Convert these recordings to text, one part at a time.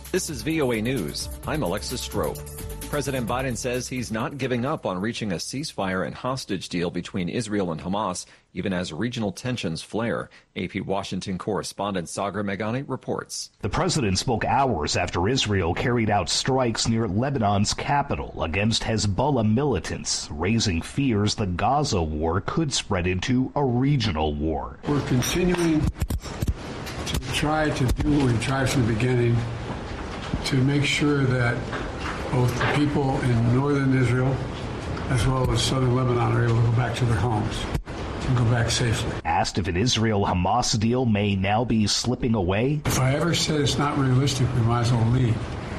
This is VOA News. I'm Alexis Strope. President Biden says he's not giving up on reaching a ceasefire and hostage deal between Israel and Hamas, even as regional tensions flare. AP Washington correspondent Sagar Meghani reports. The president spoke hours after Israel carried out strikes near Lebanon's capital against Hezbollah militants, raising fears the Gaza war could spread into a regional war. We're continuing to try to do what we tried from the beginning, to make sure that both the people in northern Israel as well as southern Lebanon are able to go back to their homes and go back safely. Asked if an Israel-Hamas deal may now be slipping away. If I ever said it's not realistic, we might as well leave.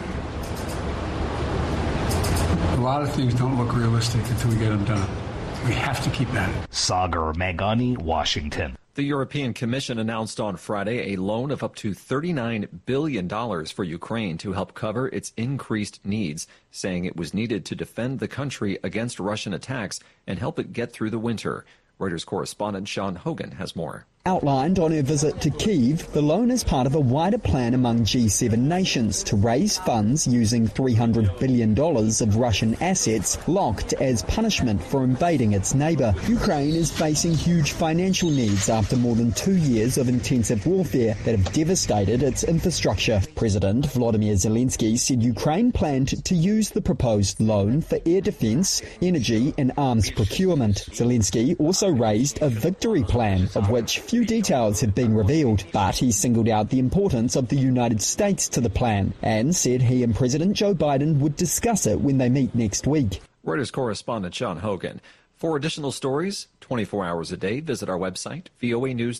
A lot of things don't look realistic until we get them done. We have to keep at it. Sagar Meghani, Washington. The European Commission announced on Friday a loan of up to $39 billion for Ukraine to help cover its increased needs, saying it was needed to defend the country against Russian attacks and help it get through the winter. Reuters correspondent Sean Hogan has more. Outlined on her visit to Kyiv, the loan is part of a wider plan among G7 nations to raise funds using $300 billion of Russian assets locked as punishment for invading its neighbour. Ukraine is facing huge financial needs after more than 2 years of intensive warfare that have devastated its infrastructure. President Volodymyr Zelensky said Ukraine planned to use the proposed loan for air defence, energy and arms procurement. Zelensky also raised a victory plan, of which few details have been revealed, but he singled out the importance of the United States to the plan and said he and President Joe Biden would discuss it when they meet next week. Reuters correspondent Sean Hogan. For additional stories, 24 hours a day, visit our website, voanews.com.